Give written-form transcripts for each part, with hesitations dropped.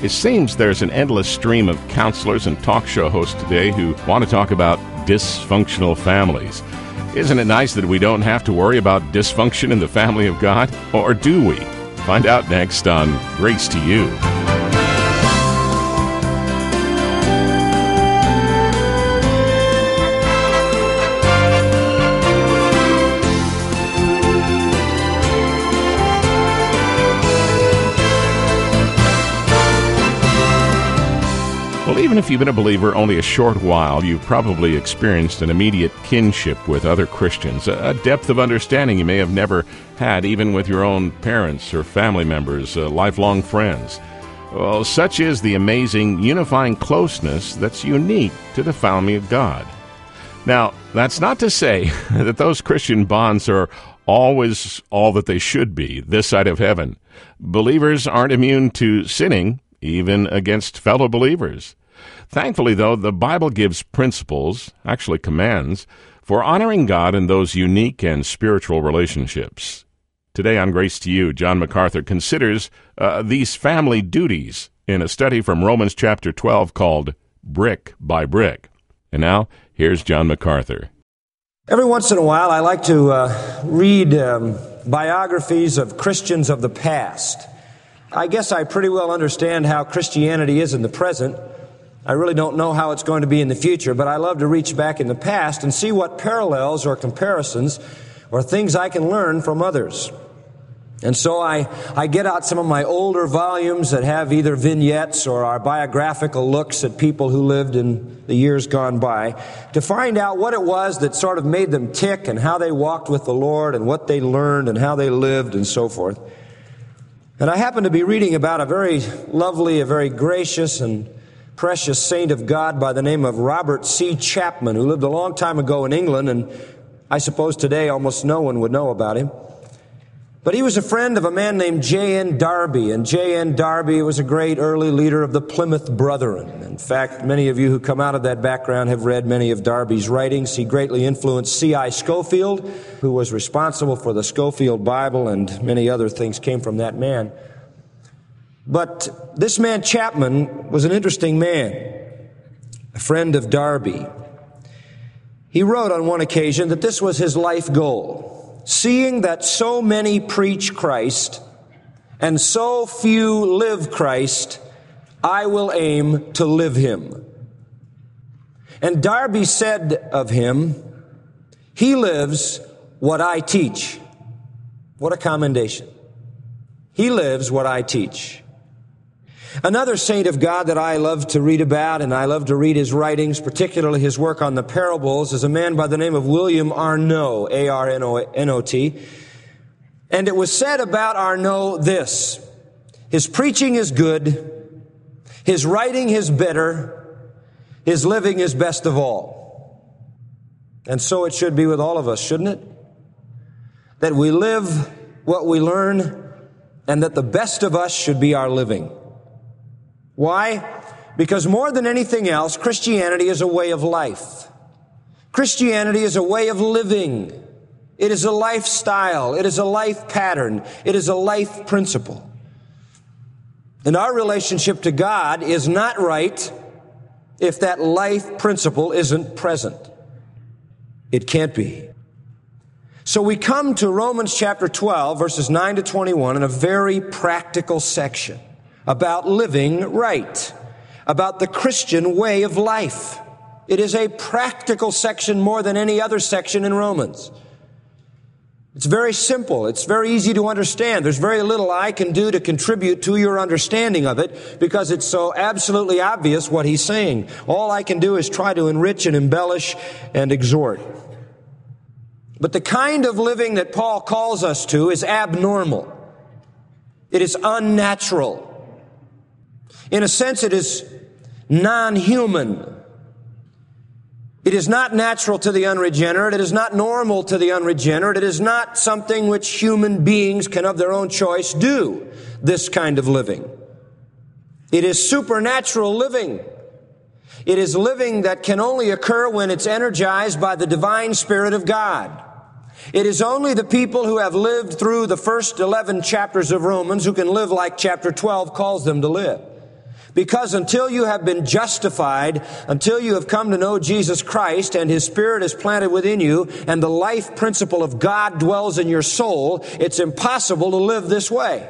It seems there's an endless stream of counselors and talk show hosts today who want to talk about dysfunctional families. Isn't it nice that we don't have to worry about dysfunction in the family of God? Or do we? Find out next on Grace to You. Well, even if you've been a believer only a short while, you've probably experienced an immediate kinship with other Christians, a depth of understanding you may have never had even with your own parents or family members, lifelong friends. Well, such is the amazing unifying closeness that's unique to the family of God. Now, that's not to say that those Christian bonds are always all that they should be this side of heaven. Believers aren't immune to sinning, even against fellow believers. Thankfully, though, the Bible gives principles, actually commands, for honoring God in those unique and spiritual relationships. Today on Grace to You, John MacArthur considers these family duties in a study from Romans chapter 12 called Brick by Brick. And now, here's John MacArthur. Every once in a while, I like to read biographies of Christians of the past. I guess I pretty well understand how Christianity is in the present. I really don't know how it's going to be in the future, but I love to reach back in the past and see what parallels or comparisons or things I can learn from others. And so I get out some of my older volumes that have either vignettes or are biographical looks at people who lived in the years gone by to find out what it was that sort of made them tick and how they walked with the Lord and what they learned and how they lived and so forth. And I happen to be reading about a very lovely, a very gracious and precious saint of God by the name of Robert C. Chapman, who lived a long time ago in England, and I suppose today almost no one would know about him. But he was a friend of a man named J.N. Darby, and J.N. Darby was a great early leader of the Plymouth Brethren. In fact, many of you who come out of that background have read many of Darby's writings. He greatly influenced C.I. Scofield, who was responsible for the Scofield Bible, and many other things came from that man. But this man Chapman was an interesting man, a friend of Darby. He wrote on one occasion that this was his life goal. Seeing that so many preach Christ and so few live Christ, I will aim to live him. And Darby said of him, he lives what I teach. What a commendation. He lives what I teach. Another saint of God that I love to read about, and I love to read his writings, particularly his work on the parables, is a man by the name of William Arnot, A-R-N-O-T. And it was said about Arnot this: his preaching is good, his writing is better, his living is best of all. And so it should be with all of us, shouldn't it? That we live what we learn, and that the best of us should be our living. Why? Because more than anything else, Christianity is a way of life. Christianity is a way of living. It is a lifestyle. It is a life pattern. It is a life principle. And our relationship to God is not right if that life principle isn't present. It can't be. So we come to Romans chapter 12, verses 9 to 21, in a very practical section about living right, about the Christian way of life. It is a practical section more than any other section in Romans. It's very simple. It's very easy to understand. There's very little I can do to contribute to your understanding of it because it's so absolutely obvious what he's saying. All I can do is try to enrich and embellish and exhort. But the kind of living that Paul calls us to is abnormal. It is unnatural. In a sense, it is non-human. It is not natural to the unregenerate. It is not normal to the unregenerate. It is not something which human beings can of their own choice do, this kind of living. It is supernatural living. It is living that can only occur when it's energized by the divine Spirit of God. It is only the people who have lived through the first 11 chapters of Romans who can live like chapter 12 calls them to live. Because until you have been justified, until you have come to know Jesus Christ and His Spirit is planted within you and the life principle of God dwells in your soul, it's impossible to live this way.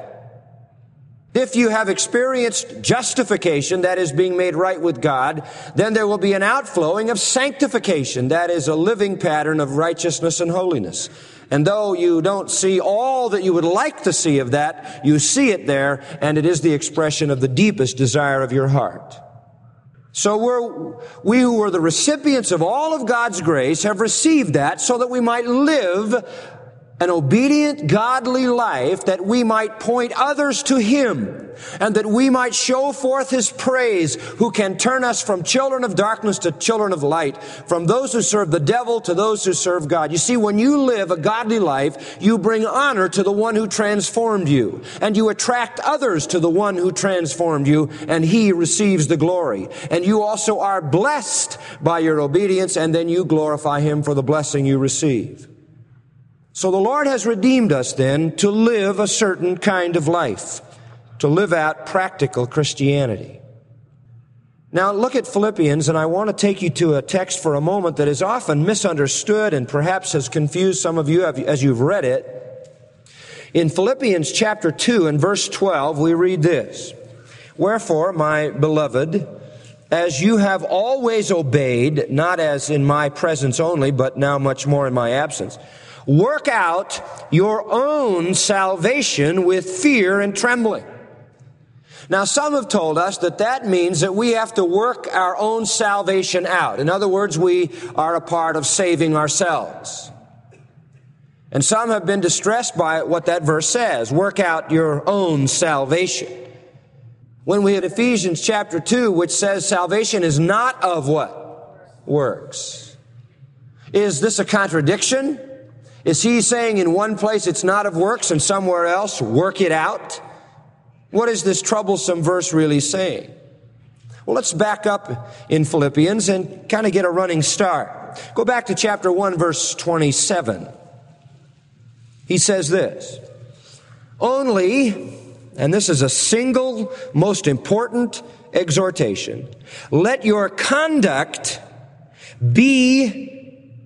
If you have experienced justification, that is being made right with God, then there will be an outflowing of sanctification, that is a living pattern of righteousness and holiness. And though you don't see all that you would like to see of that, you see it there, and it is the expression of the deepest desire of your heart. So we who are the recipients of all of God's grace have received that so that we might live an obedient, godly life, that we might point others to Him, and that we might show forth His praise, who can turn us from children of darkness to children of light, from those who serve the devil to those who serve God. You see, when you live a godly life, you bring honor to the one who transformed you, and you attract others to the one who transformed you, and He receives the glory. And you also are blessed by your obedience, and then you glorify Him for the blessing you receive. So the Lord has redeemed us then to live a certain kind of life, to live out practical Christianity. Now look at Philippians, and I want to take you to a text for a moment that is often misunderstood and perhaps has confused some of you as you've read it. In Philippians chapter 2 and verse 12, we read this: "Wherefore, my beloved, as you have always obeyed, not as in my presence only, but now much more in my absence, work out your own salvation with fear and trembling." Now, some have told us that means that we have to work our own salvation out. In other words, we are a part of saving ourselves. And some have been distressed by what that verse says, work out your own salvation. When we had Ephesians chapter 2, which says salvation is not of what? Works. Is this a contradiction? Is he saying in one place it's not of works and somewhere else work it out? What is this troublesome verse really saying? Well, let's back up in Philippians and kind of get a running start. Go back to chapter 1, verse 27. He says this: "Only," and this is a single, most important exhortation, "let your conduct be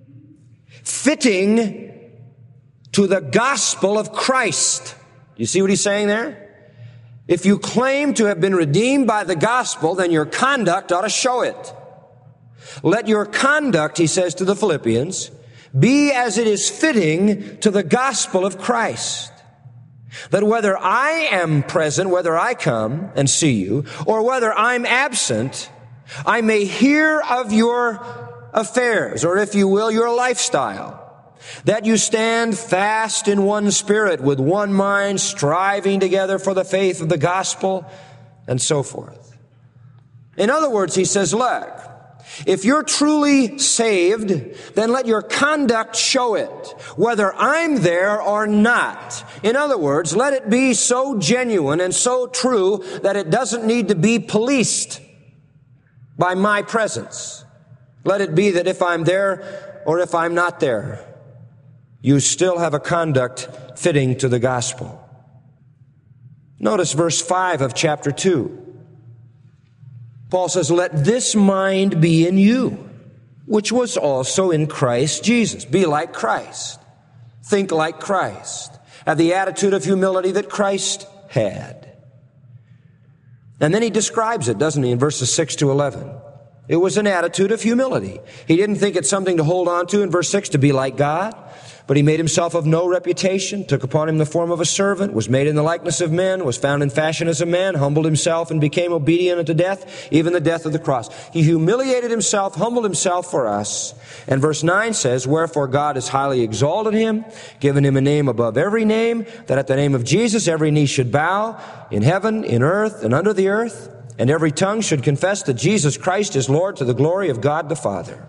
fitting to the gospel of Christ." You see what he's saying there? If you claim to have been redeemed by the gospel, then your conduct ought to show it. Let your conduct, he says to the Philippians, be as it is fitting to the gospel of Christ. That whether I am present, whether I come and see you, or whether I'm absent, I may hear of your affairs, or if you will, your lifestyle. That you stand fast in one spirit, with one mind, striving together for the faith of the gospel, and so forth. In other words, he says, look, if you're truly saved, then let your conduct show it, whether I'm there or not. In other words, let it be so genuine and so true that it doesn't need to be policed by my presence. Let it be that if I'm there or if I'm not there, you still have a conduct fitting to the gospel. Notice verse 5 of chapter 2. Paul says, "Let this mind be in you, which was also in Christ Jesus." Be like Christ. Think like Christ. Have the attitude of humility that Christ had. And then he describes it, doesn't he, in verses 6 to 11. It was an attitude of humility. He didn't think it's something to hold on to in verse 6 to be like God. But he made himself of no reputation, took upon him the form of a servant, was made in the likeness of men, was found in fashion as a man, humbled himself and became obedient unto death, even the death of the cross. He humiliated himself, humbled himself for us. And verse 9 says, "Wherefore God has highly exalted him, given him a name above every name, that at the name of Jesus every knee should bow, in heaven, in earth, and under the earth, and every tongue should confess that Jesus Christ is Lord, to the glory of God the Father."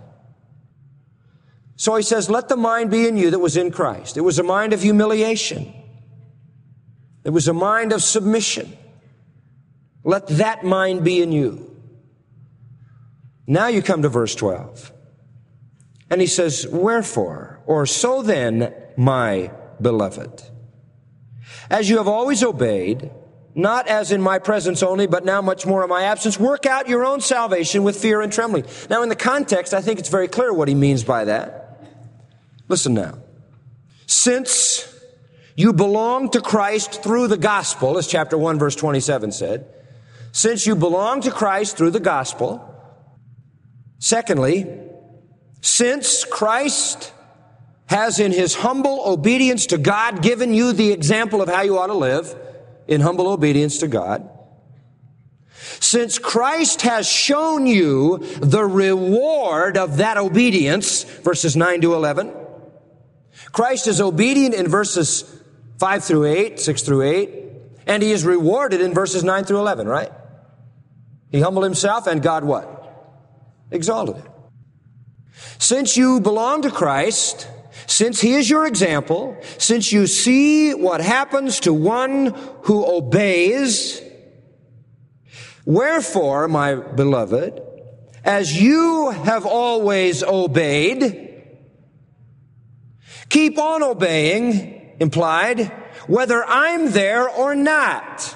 So he says, let the mind be in you that was in Christ. It was a mind of humiliation. It was a mind of submission. Let that mind be in you. Now you come to verse 12. And he says, "Wherefore, or so then, my beloved, as you have always obeyed, not as in my presence only, but now much more in my absence. Work out your own salvation with fear and trembling. Now, in the context, I think it's very clear what he means by that. Listen now. Since you belong to Christ through the gospel, as chapter 1, verse 27 said, since you belong to Christ through the gospel, secondly, since Christ has in his humble obedience to God given you the example of how you ought to live in humble obedience to God, since Christ has shown you the reward of that obedience, verses 9 to 11, Christ is obedient in verses 5 through 8, 6 through 8, and he is rewarded in verses 9 through 11, right? He humbled himself and God what? Exalted him. Since you belong to Christ, since he is your example, since you see what happens to one who obeys, wherefore, my beloved, as you have always obeyed, keep on obeying, implied, whether I'm there or not.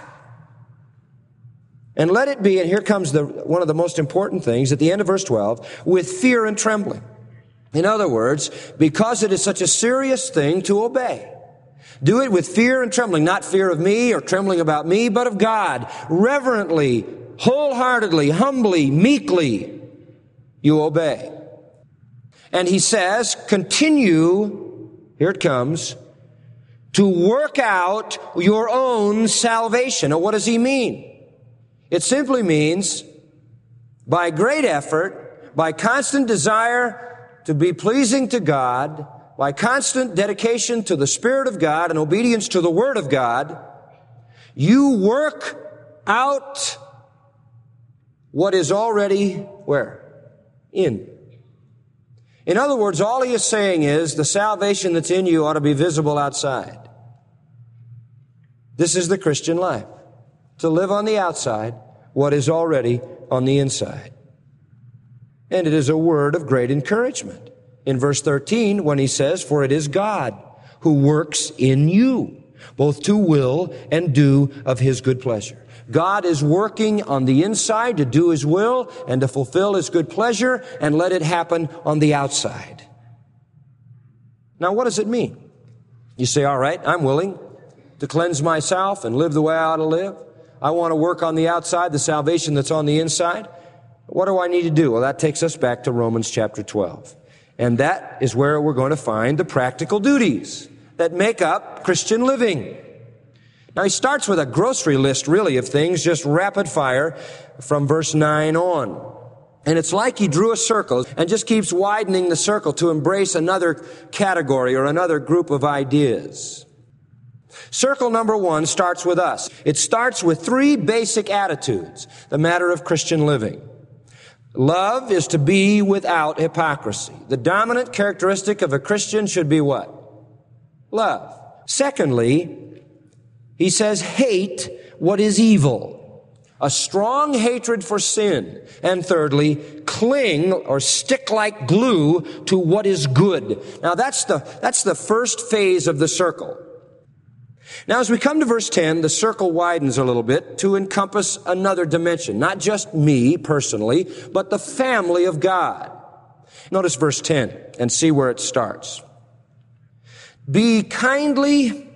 And let it be, and here comes one of the most important things at the end of verse 12, with fear and trembling. In other words, because it is such a serious thing to obey. Do it with fear and trembling, not fear of me or trembling about me, but of God. Reverently, wholeheartedly, humbly, meekly, you obey. And he says, continue, here it comes, to work out your own salvation. Now, what does he mean? It simply means, by great effort, by constant desire to be pleasing to God, by constant dedication to the Spirit of God and obedience to the Word of God, you work out what is already where? In. In other words, all he is saying is the salvation that's in you ought to be visible outside. This is the Christian life. To live on the outside what is already on the inside. And it is a word of great encouragement. In verse 13, when he says, for it is God who works in you, both to will and do of his good pleasure. God is working on the inside to do his will and to fulfill his good pleasure, and let it happen on the outside. Now, what does it mean? You say, all right, I'm willing to cleanse myself and live the way I ought to live. I want to work on the outside, the salvation that's on the inside. What do I need to do? Well, that takes us back to Romans chapter 12. And that is where we're going to find the practical duties that make up Christian living. Now, he starts with a grocery list, really, of things, just rapid fire from verse 9 on. And it's like he drew a circle and just keeps widening the circle to embrace another category or another group of ideas. Circle number 1 starts with us. It starts with 3 basic attitudes, the matter of Christian living. Love is to be without hypocrisy. The dominant characteristic of a Christian should be what? Love. Secondly, he says, hate what is evil. A strong hatred for sin. And thirdly, cling or stick like glue to what is good. Now that's the first phase of the circle. Now, as we come to verse 10, the circle widens a little bit to encompass another dimension. Not just me personally, but the family of God. Notice verse 10 and see where it starts. Be kindly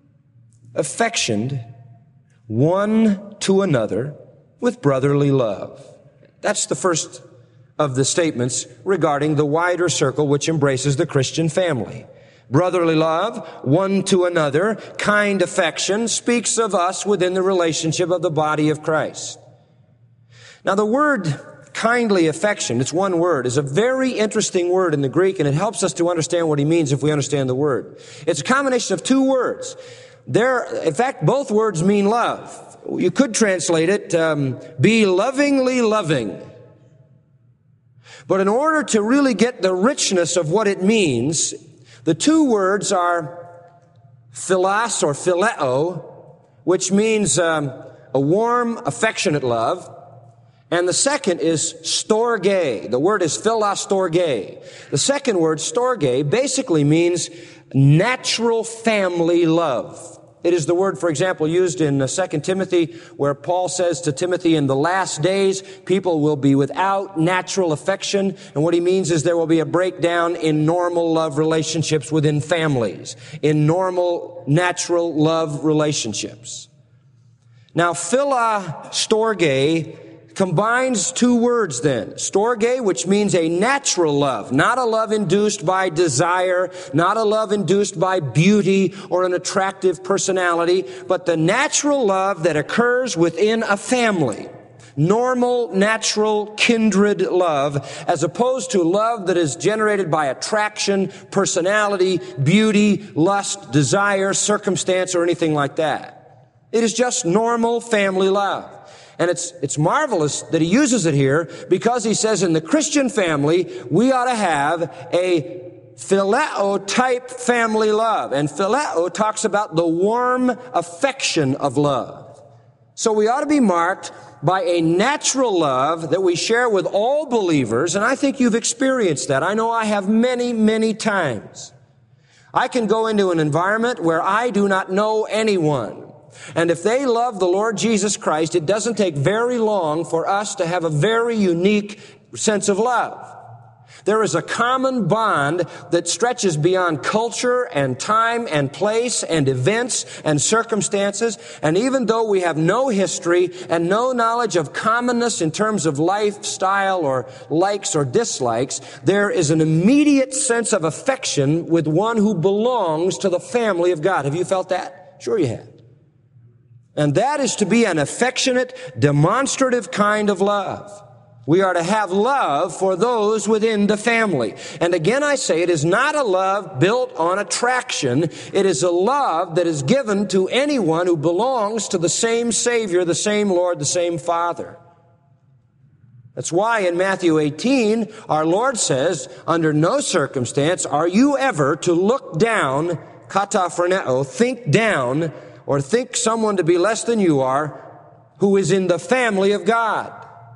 affectioned one to another with brotherly love. That's the first of the statements regarding the wider circle which embraces the Christian family. Brotherly love, one to another, kind affection, speaks of us within the relationship of the body of Christ. Now, the word kindly affection, it's one word, is a very interesting word in the Greek, and it helps us to understand what he means if we understand the word. It's a combination of 2 words. In fact, both words mean love. You could translate it, be lovingly loving. But in order to really get the richness of what it means, the 2 words are philos or phileo, which means a warm, affectionate love. And the second is storge. The word is philostorge. The second word, storge, basically means natural family love. It is the word, for example, used in 2 Timothy, where Paul says to Timothy, in the last days, people will be without natural affection. And what he means is there will be a breakdown in normal love relationships within families, in normal, natural love relationships. Now, philia storge combines two words then. Storge, which means a natural love, not a love induced by desire, not a love induced by beauty or an attractive personality, but the natural love that occurs within a family. Normal, natural, kindred love, as opposed to love that is generated by attraction, personality, beauty, lust, desire, circumstance, or anything like that. It is just normal family love. And it's marvelous that he uses it here because he says in the Christian family, we ought to have a phileo type family love. And phileo talks about the warm affection of love. So we ought to be marked by a natural love that we share with all believers. And I think you've experienced that. I know I have many, many times. I can go into an environment where I do not know anyone. And if they love the Lord Jesus Christ, it doesn't take very long for us to have a very unique sense of love. There is a common bond that stretches beyond culture and time and place and events and circumstances. And even though we have no history and no knowledge of commonness in terms of lifestyle or likes or dislikes, there is an immediate sense of affection with one who belongs to the family of God. Have you felt that? Sure you have. And that is to be an affectionate, demonstrative kind of love. We are to have love for those within the family. And again, I say it is not a love built on attraction. It is a love that is given to anyone who belongs to the same Savior, the same Lord, the same Father. That's why in Matthew 18, our Lord says, under no circumstance are you ever to look down, kataphroneo, think down, or think someone to be less than you are, who is in the family of God.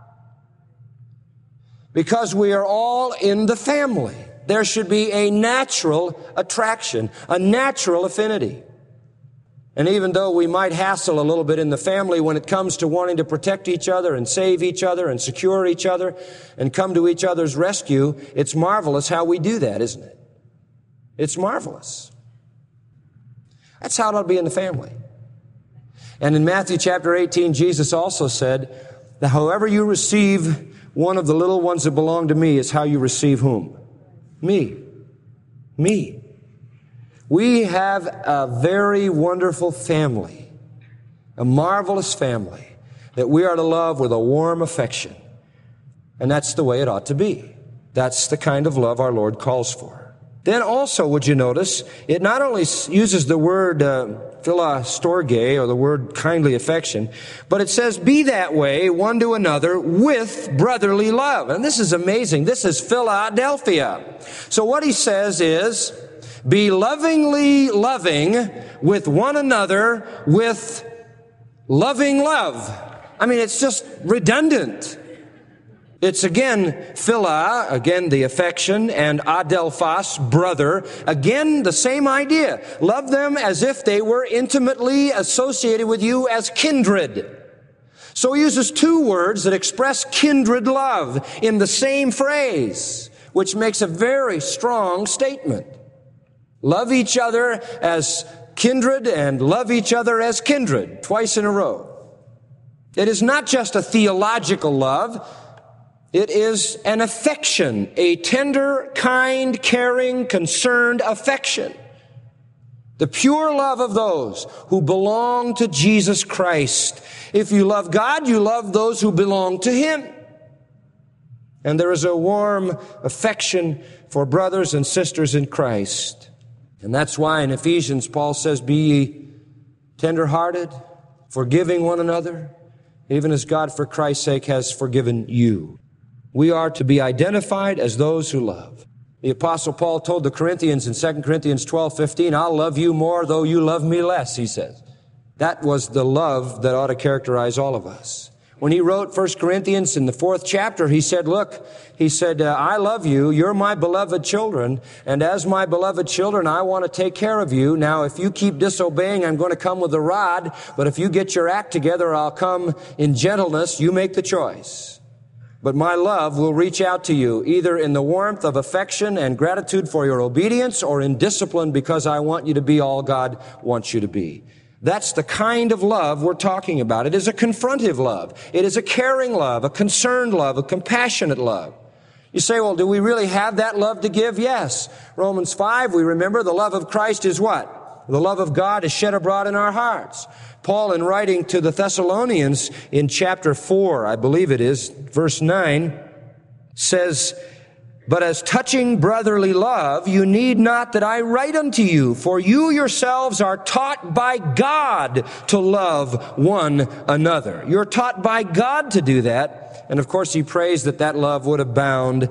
Because we are all in the family. There should be a natural attraction, a natural affinity. And even though we might hassle a little bit in the family when it comes to wanting to protect each other and save each other and secure each other and come to each other's rescue, it's marvelous how we do that, isn't it? It's marvelous. That's how it ought to be in the family. And in Matthew chapter 18, Jesus also said that however you receive one of the little ones that belong to me is how you receive whom? Me. Me. We have a very wonderful family, a marvelous family that we are to love with a warm affection. And that's the way it ought to be. That's the kind of love our Lord calls for. Then also, would you notice, it not only uses the word philia storge, or the word kindly affection, but it says, be that way one to another with brotherly love. And this is amazing. This is Philadelphia. So what he says is, be lovingly loving with one another with loving love. I mean, it's just redundant. It's again, philia, again the affection, and adelphos, brother. Again, the same idea. Love them as if they were intimately associated with you as kindred. So he uses two words that express kindred love in the same phrase, which makes a very strong statement. Love each other as kindred and love each other as kindred, twice in a row. It is not just a theological love. It is an affection, a tender, kind, caring, concerned affection. The pure love of those who belong to Jesus Christ. If you love God, you love those who belong to Him. And there is a warm affection for brothers and sisters in Christ. And that's why in Ephesians, Paul says, be ye tender-hearted, forgiving one another, even as God for Christ's sake has forgiven you. We are to be identified as those who love. The Apostle Paul told the Corinthians in 2 Corinthians 12:15, I'll love you more though you love me less, he says. That was the love that ought to characterize all of us. When he wrote 1 Corinthians in the 4th chapter, he said, I love you. You're my beloved children. And as my beloved children, I want to take care of you. Now, if you keep disobeying, I'm going to come with a rod. But if you get your act together, I'll come in gentleness. You make the choice. But my love will reach out to you, either in the warmth of affection and gratitude for your obedience, or in discipline because I want you to be all God wants you to be. That's the kind of love we're talking about. It is a confrontive love. It is a caring love, a concerned love, a compassionate love. You say, well, do we really have that love to give? Yes. Romans 5, we remember the love of Christ is what? The love of God is shed abroad in our hearts. Paul, in writing to the Thessalonians in chapter 4, I believe it is, verse 9, says, but as touching brotherly love, you need not that I write unto you, for you yourselves are taught by God to love one another. You're taught by God to do that. And of course, he prays that that love would abound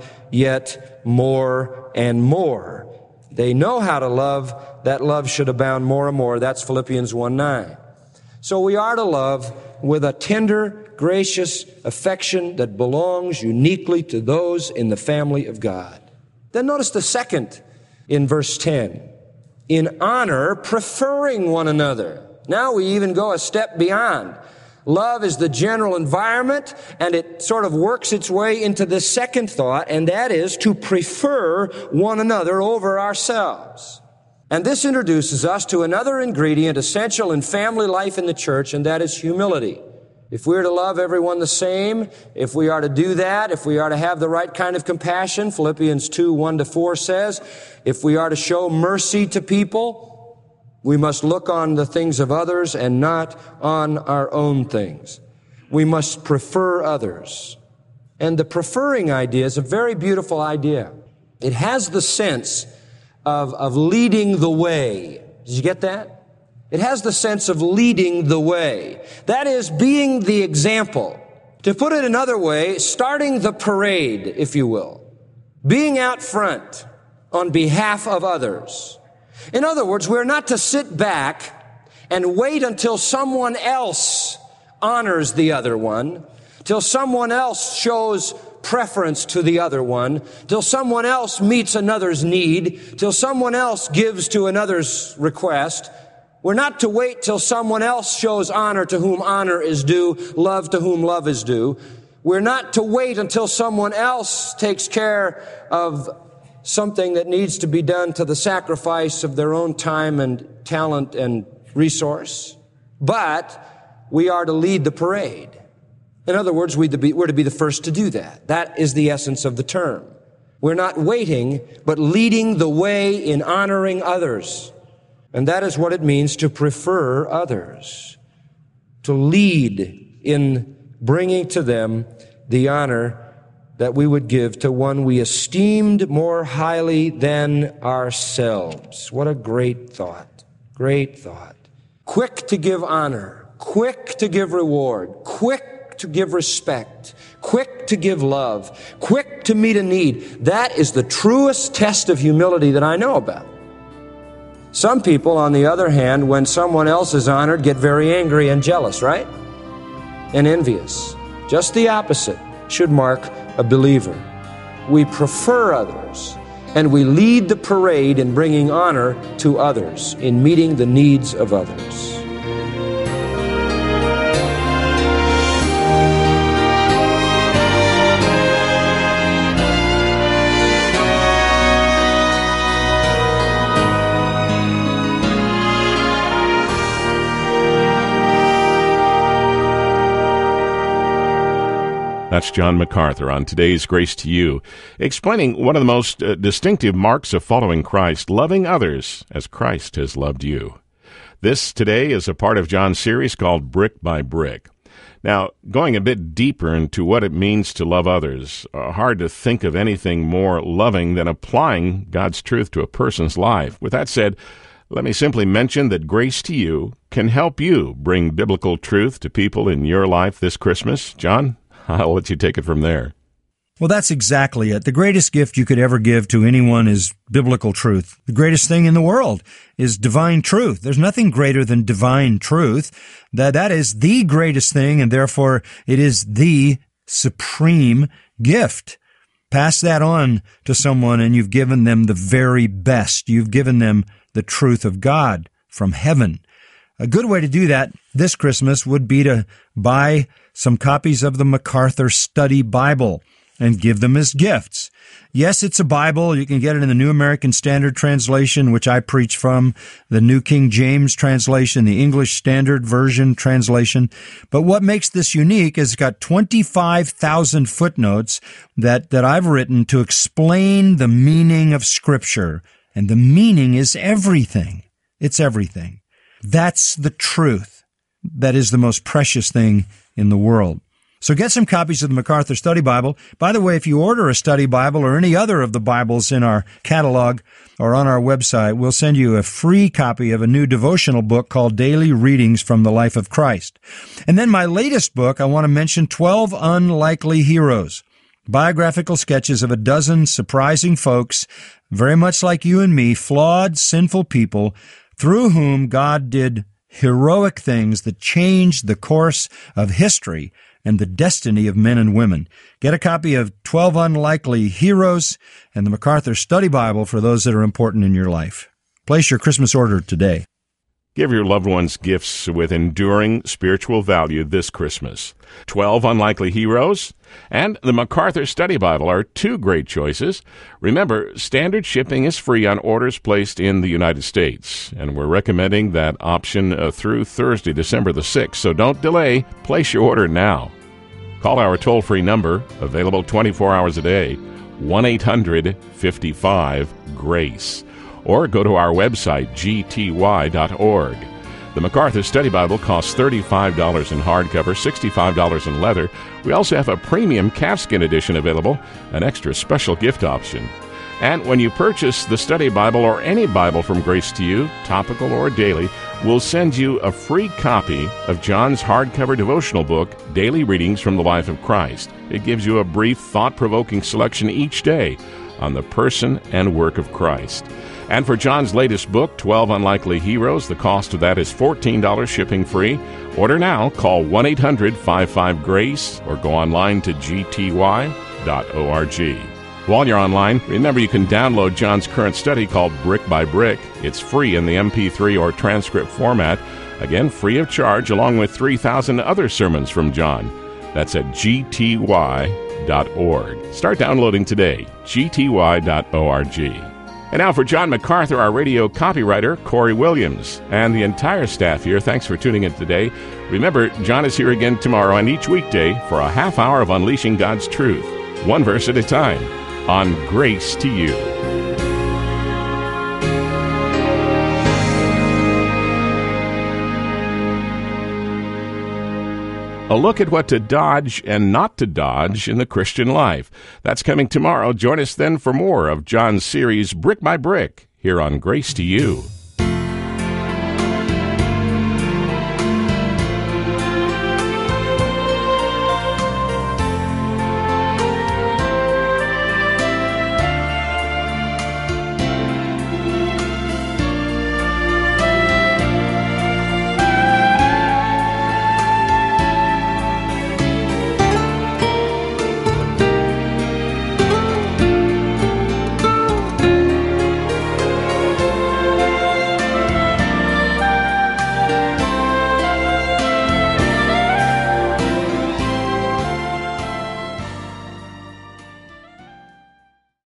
yet more and more. They know how to love. That love should abound more and more. That's Philippians 1:9. So we are to love with a tender, gracious affection that belongs uniquely to those in the family of God. Then notice the second in verse 10. In honor, preferring one another. Now we even go a step beyond. Love is the general environment, and it sort of works its way into the second thought, and that is to prefer one another over ourselves. And this introduces us to another ingredient essential in family life in the church, and that is humility. If we are to love everyone the same, if we are to do that, if we are to have the right kind of compassion, Philippians 2:1-4 says, if we are to show mercy to people, we must look on the things of others and not on our own things. We must prefer others. And the preferring idea is a very beautiful idea. It has the sense of leading the way. Did you get that? It has the sense of leading the way. That is, being the example. To put it another way, starting the parade, if you will. Being out front on behalf of others. In other words, we're not to sit back and wait until someone else honors the other one, till someone else shows preference to the other one, till someone else meets another's need, till someone else gives to another's request. We're not to wait till someone else shows honor to whom honor is due, love to whom love is due. We're not to wait until someone else takes care of something that needs to be done to the sacrifice of their own time and talent and resource. But we are to lead the parade. In other words, we're to be the first to do that. That is the essence of the term. We're not waiting, but leading the way in honoring others. And that is what it means to prefer others, to lead in bringing to them the honor that we would give to one we esteemed more highly than ourselves. What a great thought. Great thought. Quick to give honor, quick to give reward, quick to give respect, quick to give love, quick to meet a need. That is the truest test of humility that I know about. Some people, on the other hand, when someone else is honored, get very angry and jealous, right? And envious. Just the opposite should mark a believer. We prefer others, and we lead the parade in bringing honor to others, in meeting the needs of others. That's John MacArthur on today's Grace to You, explaining one of the most distinctive marks of following Christ, loving others as Christ has loved you. This today is a part of John's series called Brick by Brick. Now, going a bit deeper into what it means to love others, hard to think of anything more loving than applying God's truth to a person's life. With that said, let me simply mention that Grace to You can help you bring biblical truth to people in your life this Christmas. John, I'll let you take it from there. Well, that's exactly it. The greatest gift you could ever give to anyone is biblical truth. The greatest thing in the world is divine truth. There's nothing greater than divine truth. That is the greatest thing, and therefore it is the supreme gift. Pass that on to someone, and you've given them the very best. You've given them the truth of God from heaven. A good way to do that this Christmas would be to buy some copies of the MacArthur Study Bible and give them as gifts. Yes, it's a Bible. You can get it in the New American Standard Translation, which I preach from, the New King James Translation, the English Standard Version Translation. But what makes this unique is it's got 25,000 footnotes that I've written to explain the meaning of Scripture. And the meaning is everything. It's everything. That's the truth. That is the most precious thing in the world. So get some copies of the MacArthur Study Bible. By the way, if you order a study Bible or any other of the Bibles in our catalog or on our website, we'll send you a free copy of a new devotional book called Daily Readings from the Life of Christ. And then my latest book, I want to mention 12 Unlikely Heroes, biographical sketches of a dozen surprising folks, very much like you and me, flawed, sinful people, through whom God did heroic things that changed the course of history and the destiny of men and women. Get a copy of 12 Unlikely Heroes and the MacArthur Study Bible for those that are important in your life. Place your Christmas order today. Give your loved ones gifts with enduring spiritual value this Christmas. 12 Unlikely Heroes and the MacArthur Study Bible are two great choices. Remember, standard shipping is free on orders placed in the United States, and we're recommending that option through Thursday, December the 6th, so don't delay. Place your order now. Call our toll-free number, available 24 hours a day, 1-800-55-GRACE. Or go to our website, gty.org. The MacArthur Study Bible costs $35 in hardcover, $65 in leather. We also have a premium calfskin edition available, an extra special gift option. And when you purchase the Study Bible or any Bible from Grace to You, topical or daily, we'll send you a free copy of John's hardcover devotional book, Daily Readings from the Life of Christ. It gives you a brief, thought-provoking selection each day on the person and work of Christ. And for John's latest book, 12 Unlikely Heroes, the cost of that is $14 shipping free. Order now. Call 1-800-55-GRACE or go online to gty.org. While you're online, remember you can download John's current study called Brick by Brick. It's free in the MP3 or transcript format. Again, free of charge, along with 3,000 other sermons from John. That's at gty.org. Start downloading today, gty.org. And now for John MacArthur, our radio copywriter, Corey Williams, and the entire staff here, thanks for tuning in today. Remember, John is here again tomorrow and each weekday for a half hour of unleashing God's truth, one verse at a time, on Grace to You. A look at what to dodge and not to dodge in the Christian life. That's coming tomorrow. Join us then for more of John's series, Brick by Brick, here on Grace to You.